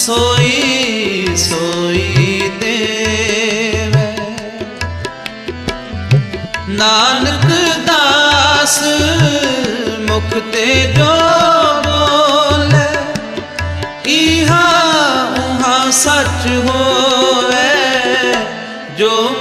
सोई सोई देवै। नानक दास मुख ते जो बोले, इहा उहा सच होवे जो